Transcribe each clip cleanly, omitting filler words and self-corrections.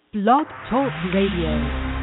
Blog Talk Radio.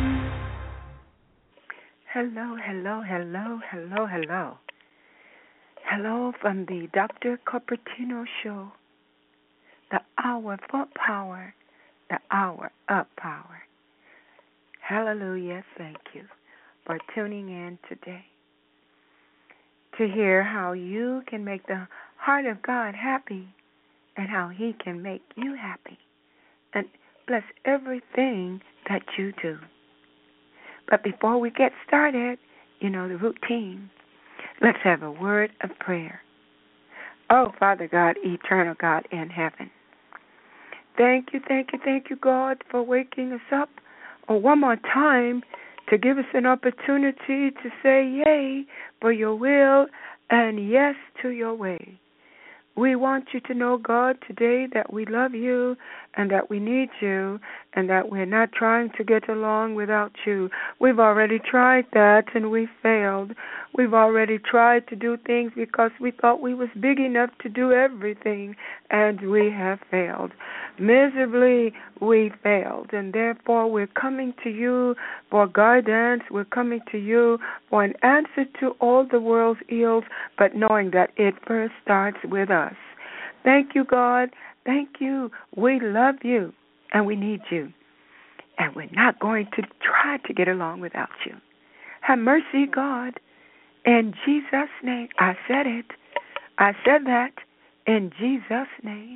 Hello, hello, hello, hello, hello. Hello from the Dr. Cupertino Show, the hour for power, the hour of power. Hallelujah, thank you for tuning in today to hear how you can make the heart of God happy and how He can make you happy and bless everything that you do. But before we get started, the routine. Let's have a word of prayer. Oh, Father God, eternal God in heaven. Thank you, God, for waking us up one more time to give us an opportunity to say yay for your will and yes to your way. We want you to know, God, today that we love you and that we need you and that we're not trying to get along without you. We've already tried that and we failed. We've already tried to do things because we thought we was big enough to do everything, and we have failed. Miserably, we failed, and therefore we're coming to you for guidance. We're coming to you for an answer to all the world's ills, but knowing that it first starts with us. Thank you, God. Thank you. We love you, and we need you, and we're not going to try to get along without you. Have mercy, God. In Jesus' name, I said it. I said that in Jesus' name.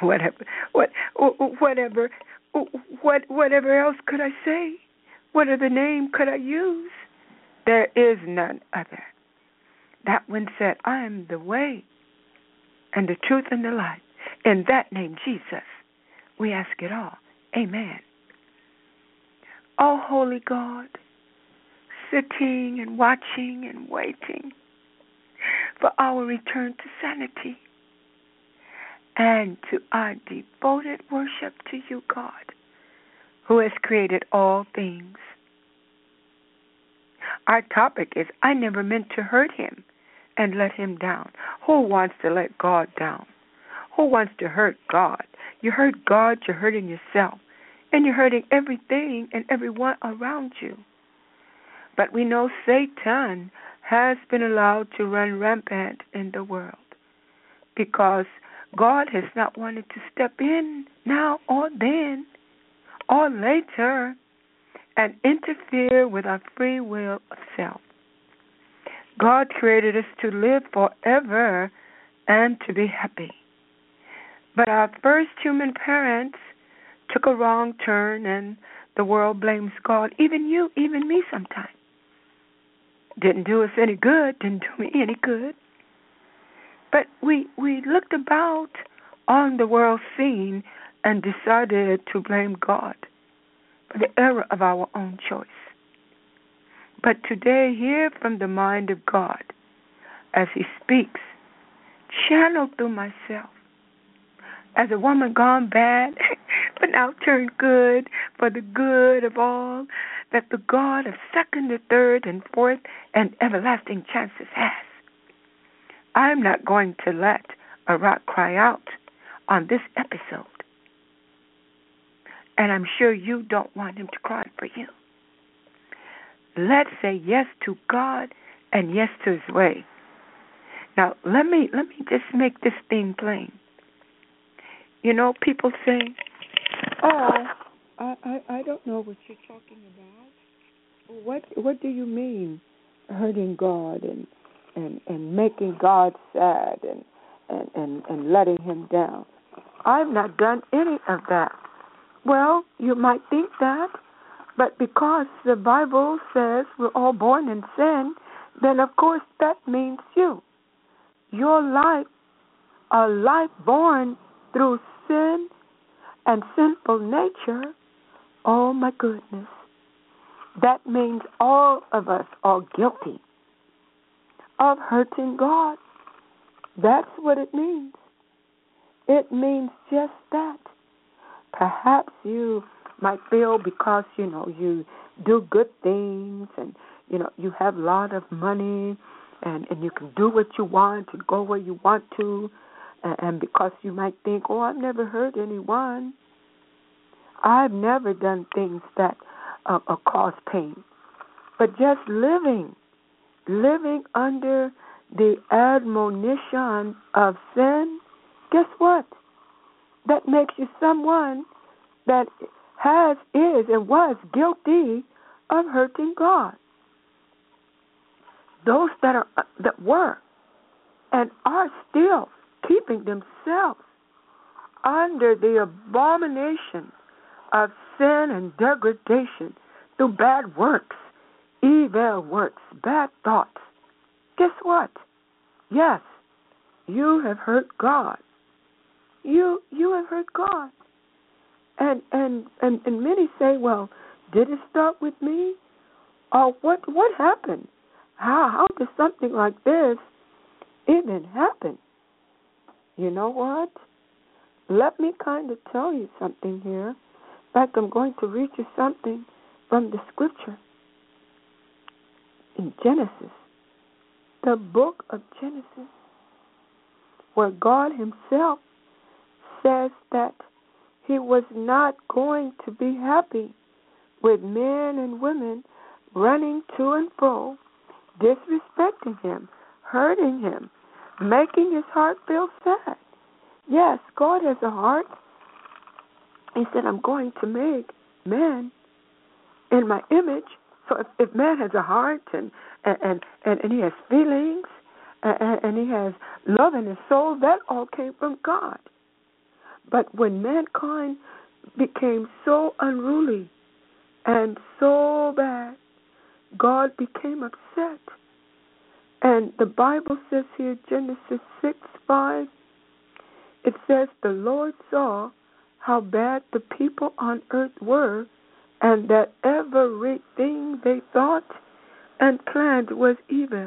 Whatever else could I say? What other name could I use? There is none other. That one said, I am the way and the truth and the life. In that name, Jesus, we ask it all. Amen. Oh, holy God, sitting and watching and waiting for our return to sanity and to our devoted worship to you, God, who has created all things. Our topic is, I never meant to hurt him and let him down. Who wants to let God down? Who wants to hurt God? You hurt God, you're hurting yourself, and you're hurting everything and everyone around you. But we know Satan has been allowed to run rampant in the world because God has not wanted to step in now or then or later and interfere with our free will of self. God created us to live forever and to be happy. But our first human parents took a wrong turn, and the world blames God, even you, even me sometimes. Didn't do us any good, didn't do me any good. But we looked about on the world scene and decided to blame God for the error of our own choice. But today, hear from the mind of God as He speaks, channeled through myself, as a woman gone bad, but now turned good for the good of all that the God of second and third and fourth and everlasting chances has. I'm not going to let a rock cry out on this episode. And I'm sure you don't want him to cry for you. Let's say yes to God and yes to his way. Now, let me just make this thing plain. People say, oh, I don't know what you're talking about. What do you mean hurting God and making God sad and letting him down? I've not done any of that. Well, you might think that, but because the Bible says we're all born in sin, then of course that means you. Your life, a life born through sin and sinful nature, oh my goodness, that means all of us are guilty of hurting God. That's what it means. It means just that. Perhaps you might feel because, you do good things and, you have a lot of money and you can do what you want and go where you want to, and because you might think, oh, I've never hurt anyone. I've never done things that cause pain. But just living under the admonition of sin, guess what? That makes you someone that is, and was guilty of hurting God. Those that were and are still keeping themselves under the abomination of sin and degradation through bad works, evil works, bad thoughts. Guess what? Yes, you have hurt God. You have hurt God. And many say, well, did it start with me? Or what happened? How did something like this even happen? You know what? Let me kind of tell you something here. In fact, I'm going to read you something from the scripture. In Genesis, the book of Genesis, where God himself says that he was not going to be happy with men and women running to and fro, disrespecting him, hurting him, making his heart feel sad. Yes, God has a heart. He said, I'm going to make man in my image. So if man has a heart and he has feelings and he has love in his soul, that all came from God. But when mankind became so unruly and so bad, God became upset. And the Bible says here, Genesis 6:5, it says, the Lord saw how bad the people on earth were, and that everything they thought and planned was evil.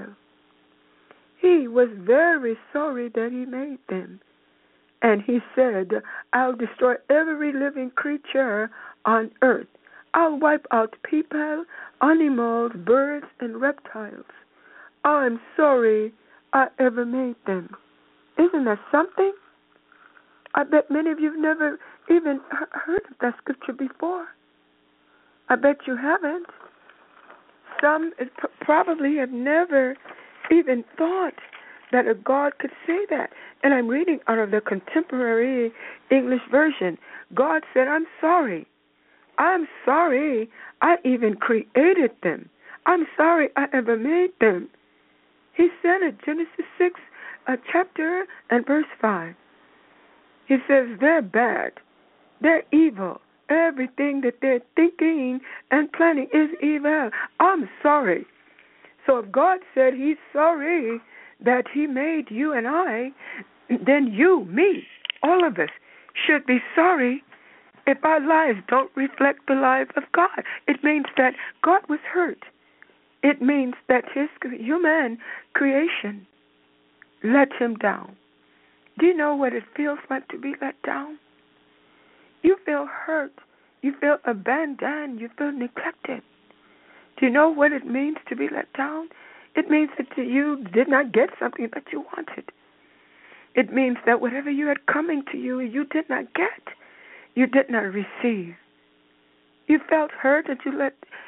He was very sorry that he made them. And he said, I'll destroy every living creature on earth. I'll wipe out people, animals, birds, and reptiles. I'm sorry I ever made them. Isn't that something? I bet many of you have never even heard of that scripture before. I bet you haven't. Some probably have never even thought that a God could say that. And I'm reading out of the Contemporary English Version. God said, I'm sorry. I'm sorry I even created them. I'm sorry I ever made them. He said it, Genesis 6, chapter and verse 5. He says they're bad. They're evil. Everything that they're thinking and planning is evil. I'm sorry. So if God said he's sorry that he made you and I, then you, me, all of us should be sorry if our lives don't reflect the life of God. It means that God was hurt. It means that his human creation let him down. Do you know what it feels like to be let down? You feel hurt. You feel abandoned. You feel neglected. Do you know what it means to be let down? It means that you did not get something that you wanted. It means that whatever you had coming to you, you did not get. You did not receive. You felt hurt and you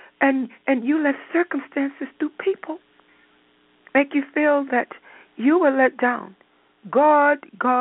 let circumstances through people make you feel that you were let down. God,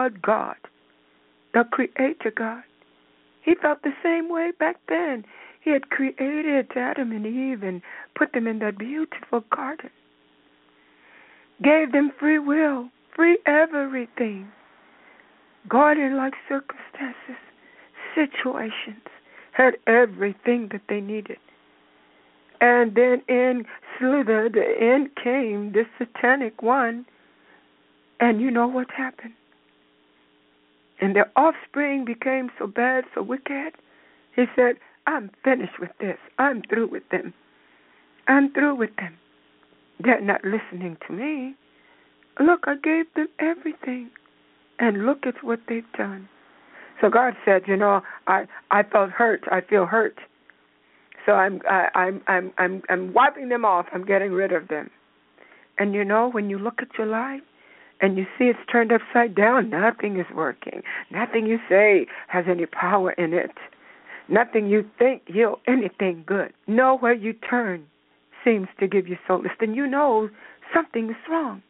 the Creator God. He felt the same way back then. He had created Adam and Eve and put them in that beautiful garden. Gave them free will, free everything. Garden-like circumstances, situations, had everything that they needed. And then in came the satanic one. And you know what happened? And their offspring became so bad, so wicked. He said, I'm finished with this. I'm through with them. I'm through with them. They're not listening to me. Look, I gave them everything. And look at what they've done. So God said, I felt hurt. I feel hurt. So I'm wiping them off. I'm getting rid of them. And when you look at your life, and you see it's turned upside down, nothing is working. Nothing you say has any power in it. Nothing you think yield anything good. Nowhere you turn seems to give you solace. Then you know something is wrong.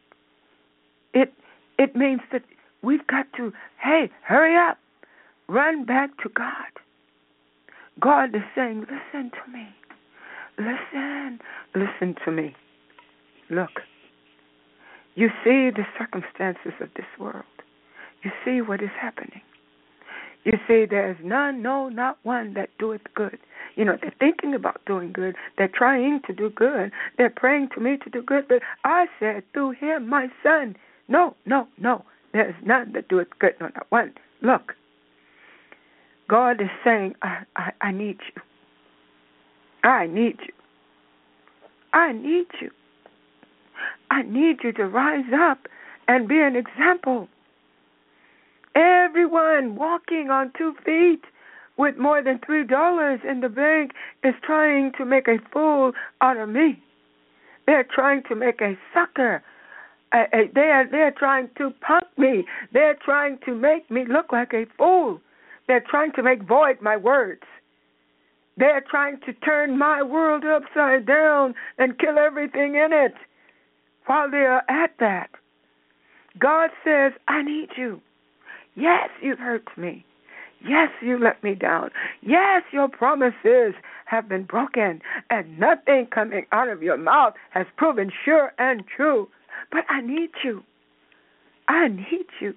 It means that we've got to, hey, hurry up. Run back to God. God is saying, listen to me. Listen to me. Look, you see the circumstances of this world. You see what is happening. You see there is none, no, not one that doeth good. You know, they're thinking about doing good. They're trying to do good. They're praying to me to do good. But I said through him, my son, no. There is none that doeth good, no, not one. Look, God is saying, I need you. I need you. I need you. I need you to rise up and be an example. Everyone walking on 2 feet with more than $3 in the bank is trying to make a fool out of me. They're trying to make a sucker. They're trying to punk me. They're trying to make me look like a fool. They're trying to make void my words. They're trying to turn my world upside down and kill everything in it. While they are at that, God says, I need you. Yes, you've hurt me. Yes, you let me down. Yes, your promises have been broken, and nothing coming out of your mouth has proven sure and true. But I need you. I need you.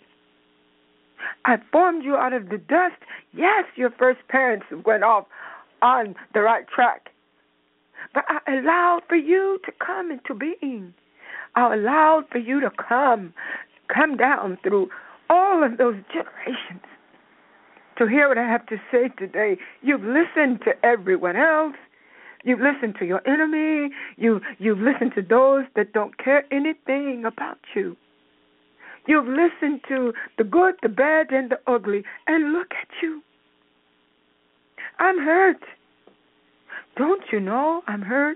I formed you out of the dust. Yes, your first parents went off on the right track. But I allowed for you to come into being. I allowed for you to come down through all of those generations to hear what I have to say today. You've listened to everyone else. You've listened to your enemy. You've listened to those that don't care anything about you. You've listened to the good, the bad, and the ugly. And look at you. I'm hurt. Don't you know I'm hurt?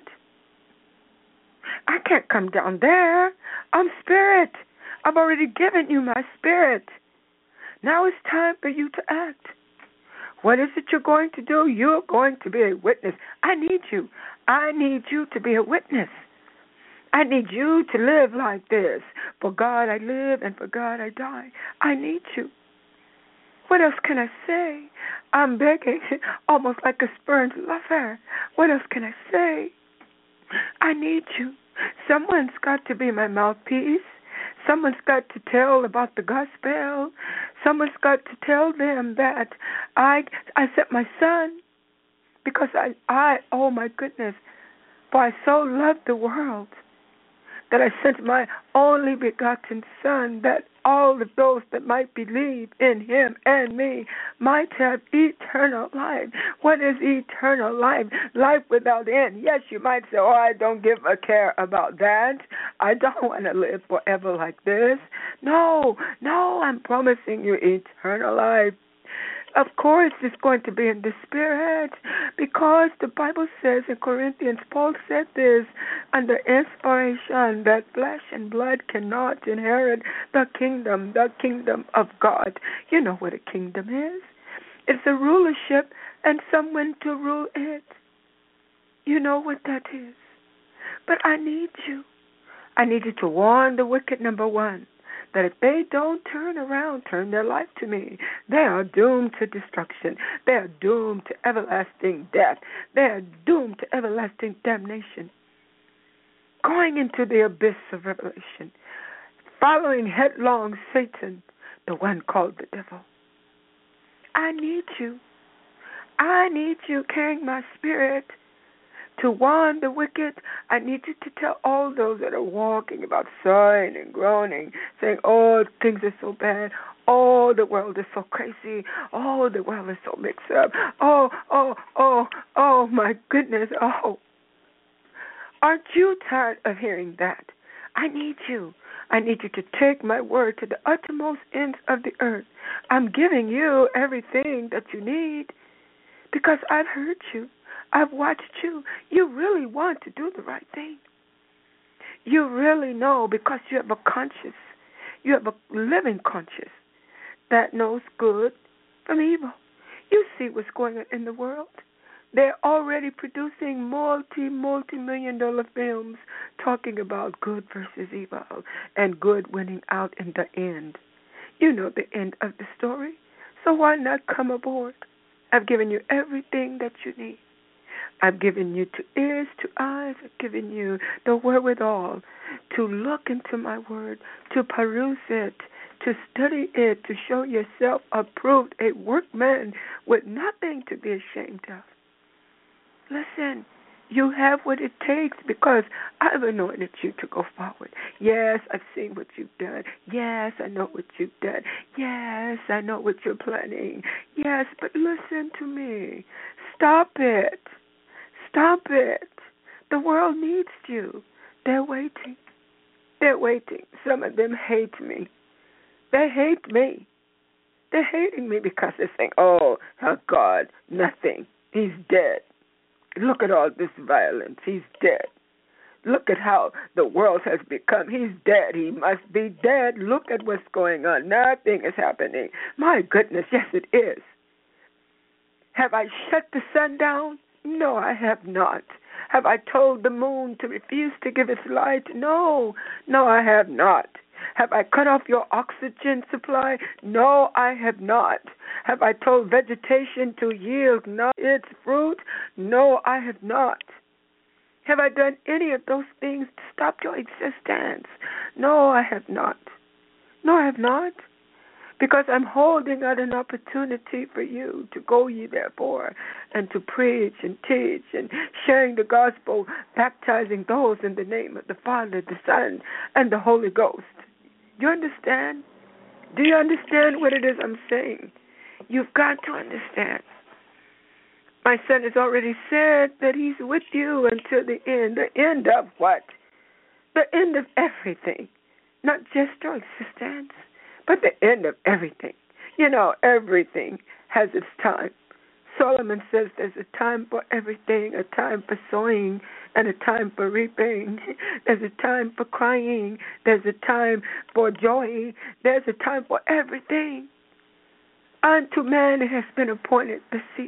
I can't come down there. I'm spirit. I've already given you my spirit. Now it's time for you to act. What is it you're going to do? You're going to be a witness. I need you. I need you to be a witness. I need you to live like this. For God I live and for God I die. I need you. What else can I say? I'm begging, almost like a spurned lover. What else can I say? I need you. Someone's got to be my mouthpiece. Someone's got to tell about the gospel. Someone's got to tell them that I sent my son because I oh my goodness, for I so loved the world that I sent my only begotten Son, that all of those that might believe in him and me might have eternal life. What is eternal life? Life without end. Yes, you might say, oh, I don't give a care about that. I don't want to live forever like this. No, I'm promising you eternal life. Of course, it's going to be in the Spirit, because the Bible says in Corinthians, Paul said this under inspiration, that flesh and blood cannot inherit the kingdom of God. You know what a kingdom is. It's a rulership and someone to rule it. You know what that is. But I need you. I need you to warn the wicked, number one, that if they don't turn their life to me, they are doomed to destruction. They are doomed to everlasting death. They are doomed to everlasting damnation. Going into the abyss of revelation, following headlong Satan, the one called the devil. I need you. I need you carrying my spirit to warn the wicked. I need you to tell all those that are walking about sighing and groaning, saying, oh, things are so bad. Oh, the world is so crazy. Oh, the world is so mixed up. Oh, my goodness. Oh, aren't you tired of hearing that? I need you. I need you to take my word to the uttermost ends of the earth. I'm giving you everything that you need because I've heard you. I've watched you. You really want to do the right thing. You really know, because you have a conscience. You have a living conscience that knows good from evil. You see what's going on in the world. They're already producing multi-million-dollar films talking about good versus evil and good winning out in the end. You know the end of the story. So why not come aboard? I've given you everything that you need. I've given you to ears, to eyes. I've given you the wherewithal to look into my word, to peruse it, to study it, to show yourself approved, a workman with nothing to be ashamed of. Listen, you have what it takes because I've anointed you to go forward. Yes, I've seen what you've done. Yes, I know what you've done. Yes, I know what you're planning. Yes, but listen to me. Stop it. Stop it. The world needs you. They're waiting. They're waiting. Some of them hate me. They hate me. They're hating me because they think, oh God, nothing. He's dead. Look at all this violence. He's dead. Look at how the world has become. He's dead. He must be dead. Look at what's going on. Nothing is happening. My goodness, yes it is. Have I shut the sun down? No, I have not. Have I told the moon to refuse to give its light? No, I have not. Have I cut off your oxygen supply? No, I have not. Have I told vegetation to yield not its fruit? No, I have not. Have I done any of those things to stop your existence? No, I have not. No, I have not. Because I'm holding out an opportunity for you to go ye therefore and to preach and teach and sharing the gospel, baptizing those in the name of the Father, the Son, and the Holy Ghost. You understand? Do you understand what it is I'm saying? You've got to understand. My son has already said that he's with you until the end. The end of what? The end of everything. Not just your existence, but the end of everything. You know, everything has its time. Solomon says there's a time for everything, a time for sowing and a time for reaping. There's a time for crying. There's a time for joy. There's a time for everything. Unto man it has been appointed the seasons.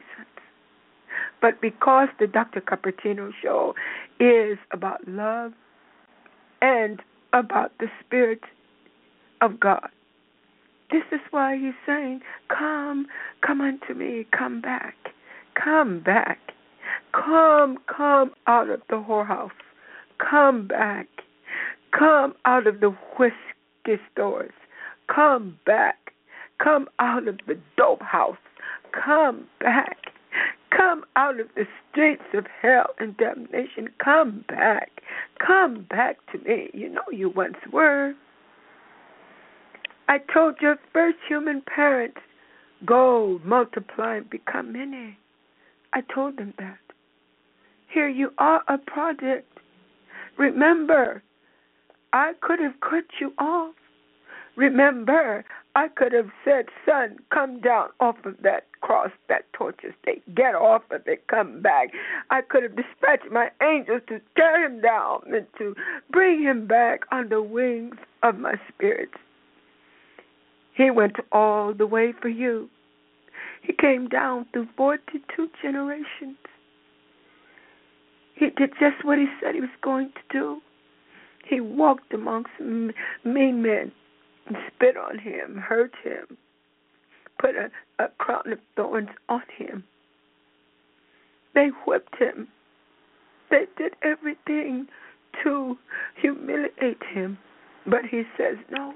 But because the Dr. Cupertino show is about love and about the Spirit of God, this is why he's saying, come unto me, come back, come back. Come out of the whorehouse. Come back. Come out of the whiskey stores. Come back. Come out of the dope house. Come back. Come out of the streets of hell and damnation. Come back. Come back to me. You know you once were. I told your first human parents, go, multiply, and become many. I told them that. Here you are, a project. Remember, I could have cut you off. Remember, I could have said, son, come down off of that cross, that torture stake. Get off of it, come back. I could have dispatched my angels to tear him down and to bring him back on the wings of my spirit. He went all the way for you. He came down through 42 generations. He did just what he said he was going to do. He walked amongst mean men and spit on him, hurt him, put a crown of thorns on him. They whipped him. They did everything to humiliate him. But he says, no.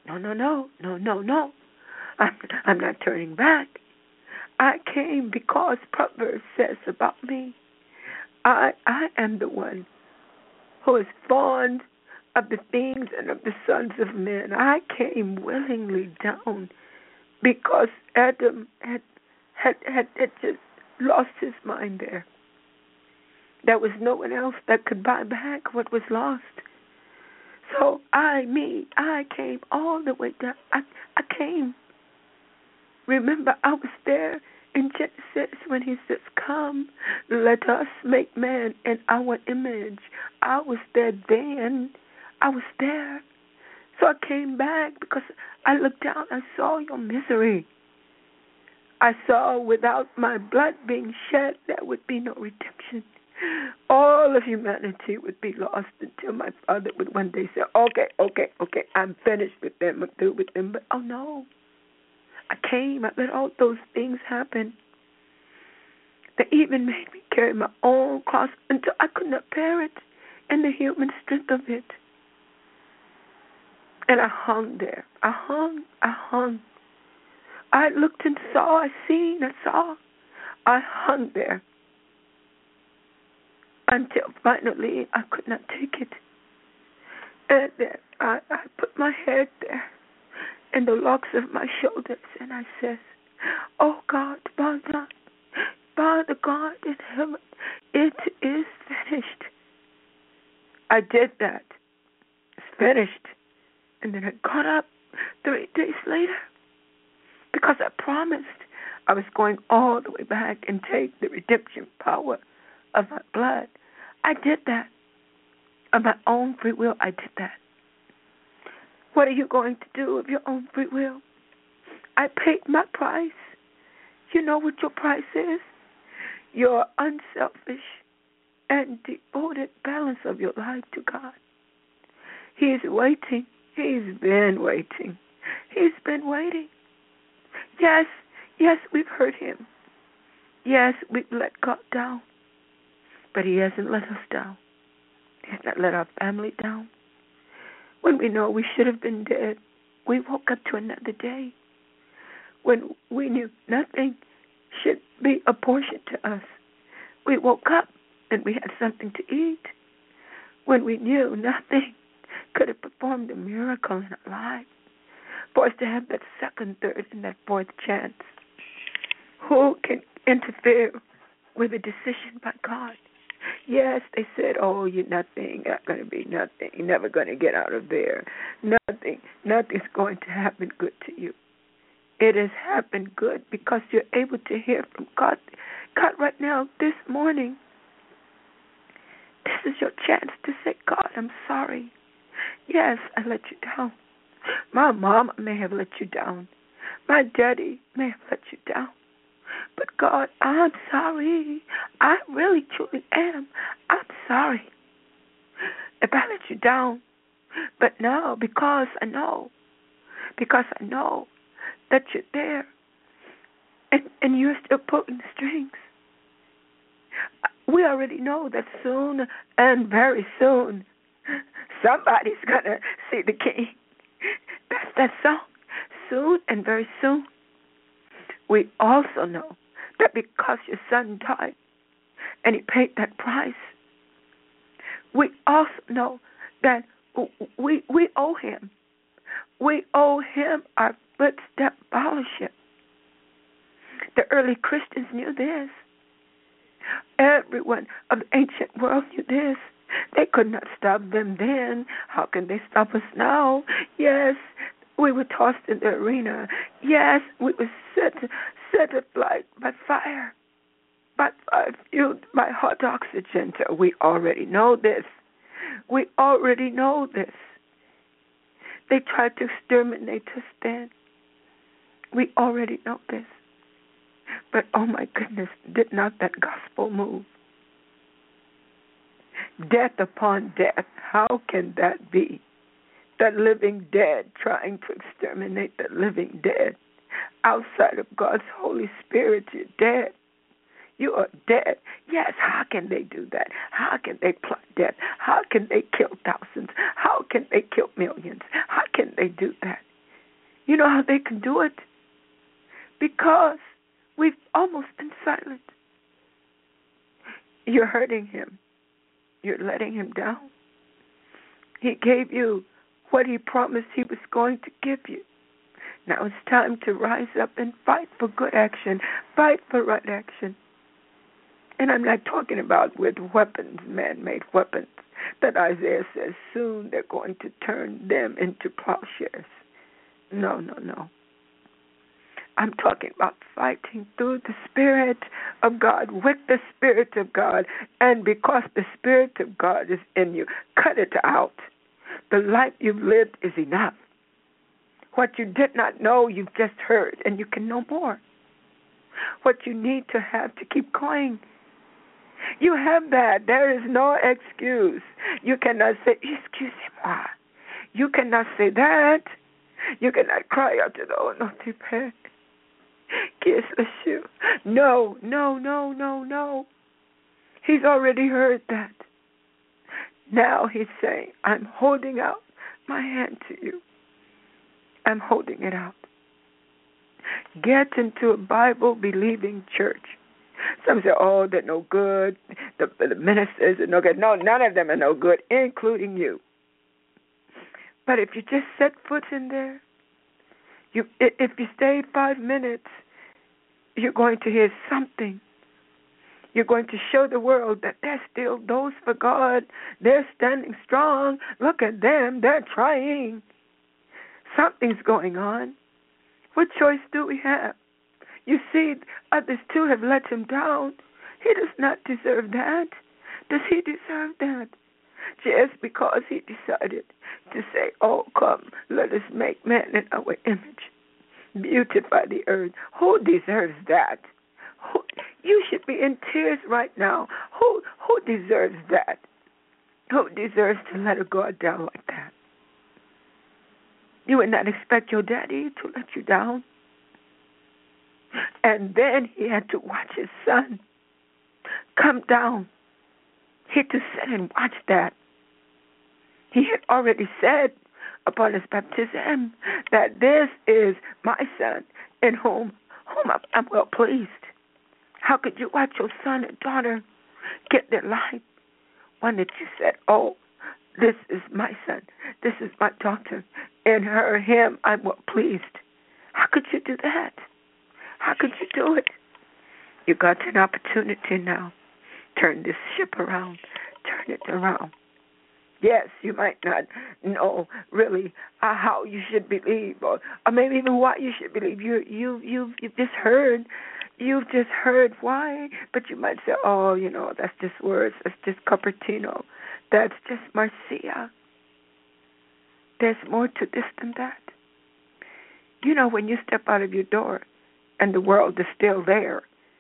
I'm not turning back. I came because Proverbs says about me, I am the one who is fond of the things and of the sons of men. I came willingly down because Adam had just lost his mind there. There was no one else that could buy back what was lost. So I came all the way down. I came. Remember, I was there in Genesis when he says, come, let us make man in our image. I was there then. I was there. So I came back because I looked down. I saw your misery. I saw without my blood being shed, there would be no redemption. All of humanity would be lost until my Father would one day say, okay, I'm finished with them, I'm through with them. But oh no, I came, I let all those things happen. They even made me carry my own cross until I could not bear it and the human strength of it. And I hung there. I hung. I looked and saw, I saw. I hung there until finally I could not take it. And then I put my head there in the locks of my shoulders and I said, oh God, Father God in heaven, it is finished. I did that. It's finished. And then I got up 3 days later because I promised I was going all the way back and take the redemption power of my blood. I did that. Of my own free will, I did that. What are you going to do of your own free will? I paid my price. You know what your price is? Your unselfish and devoted balance of your life to God. He's waiting. He's been waiting. He's been waiting. Yes, we've hurt him. Yes, we've let God down. But he hasn't let us down. He has not let our family down. When we know we should have been dead, we woke up to another day. When we knew nothing should be a portion to us, we woke up and we had something to eat. When we knew nothing could have performed a miracle in our lives, for us to have that second, third, and that fourth chance. Who can interfere with a decision by God? Yes, they said, oh, you're nothing, not going to be nothing, you're never going to get out of there. Nothing's going to happen good to you. It has happened good because you're able to hear from God. God, right now, this morning, this is your chance to say, God, I'm sorry. Yes, I let you down. My mom may have let you down. My daddy may have let you down. But God, I'm sorry. I really, truly am. I'm sorry if I let you down. But now, because I know that you're there and you're still pulling the strings, we already know that soon and very soon, somebody's going to see the King. That's that song. Soon and very soon. We also know that because your son died and he paid that price, we also know that we owe him. We owe him our footstep fellowship. The early Christians knew this. Everyone of the ancient world knew this. They could not stop them then. How can they stop us now? Yes, we were tossed in the arena. Yes, we were set aflight by fire, fueled by hot oxygen. So we already know this. We already know this. They tried to exterminate us then. We already know this. But oh my goodness, did not that gospel move? Death upon death. How can that be? The living dead trying to exterminate the living dead. Outside of God's Holy Spirit, you're dead. You are dead. Yes, how can they do that? How can they plot death? How can they kill thousands? How can they kill millions? How can they do that? You know how they can do it? Because we've almost been silent. You're hurting him. You're letting him down. He gave you what he promised he was going to give you. Now it's time to rise up and fight for good action. Fight for right action. And I'm not talking about with weapons, man-made weapons, that Isaiah says soon they're going to turn them into plowshares. No. I'm talking about fighting through the Spirit of God, with the Spirit of God. And because the Spirit of God is in you, cut it out. The life you've lived is enough. What you did not know, you've just heard, and you can know more. what you need to have to keep going. You have that. There is no excuse. You cannot say, excusez-moi. You cannot say that. You cannot cry out to the oh, no, te père. Qui est le No, no, no, no, no. He's already heard that. Now he's saying, I'm holding out my hand to you. I'm holding it out. Get into a Bible-believing church. Some say, oh, they're no good. The ministers are no good. No, none of them are no good, including you. But if you just set foot in there, if you stay 5 minutes, you're going to hear something. You're going to show the world that there's still those for God. They're standing strong. Look at them. They're trying. Something's going on. What choice do we have? You see, others too have let him down. He does not deserve that. Does he deserve that? Just because he decided to say, oh, come, let us make man in our image. Beautify the earth. Who deserves that? You should be in tears right now. Who deserves that? Who deserves to let a God down like that? You would not expect your daddy to let you down. And then he had to watch his son come down. He had to sit and watch that. He had already said upon his baptism that this is my son in whom I'm well pleased. How could you watch your son and daughter get their life when that you said, oh, this is my son, this is my daughter, in him I'm well pleased? How could you do that? How could you do it? You got an opportunity now. Turn this ship around. Turn it around. Yes, you might not know really how you should believe, or maybe even why you should believe. You've just heard. You've just heard why, but you might say, oh, that's just words. That's just Cupertino. That's just Marcia. There's more to this than that. When you step out of your door and the world is still there,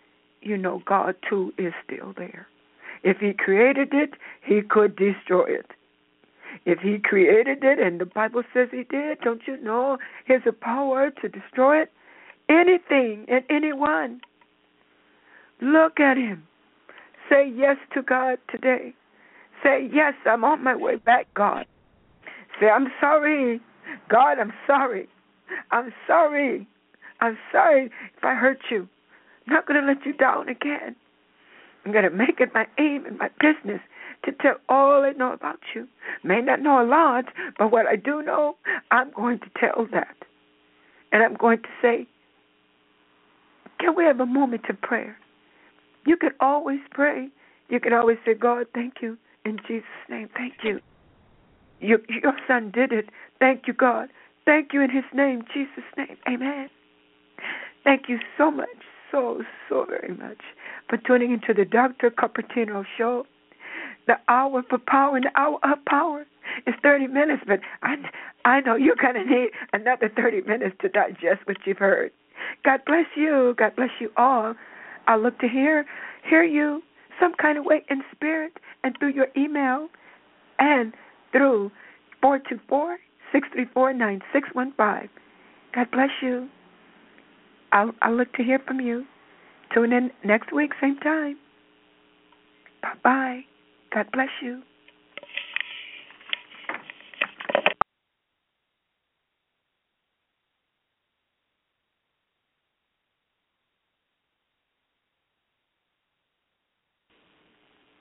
God too is still there. If he created it, he could destroy it. If he created it, and the Bible says he did, don't you know he has the power to destroy it? Anything and anyone. Look at him. Say yes to God today. Say, yes, I'm on my way back, God. Say, I'm sorry. God, I'm sorry. I'm sorry. I'm sorry if I hurt you. I'm not going to let you down again. I'm going to make it my aim and my business to tell all I know about you. May not know a lot, but what I do know, I'm going to tell that. And I'm going to say, can we have a moment of prayer? You can always pray. You can always say, God, thank you. In Jesus' name, thank you. Your son did it. Thank you, God. Thank you in his name, Jesus' name. Amen. Thank you so much, so very much for tuning into the Dr. Cupertino Show. The hour for power and the hour of power is 30 minutes, but I know you're going to need another 30 minutes to digest what you've heard. God bless you. God bless you all. I look to hear you some kind of way in spirit and through your email and through 424-634-9615. God bless you. I'll look to hear from you. Tune in next week, same time. Bye-bye. God bless you.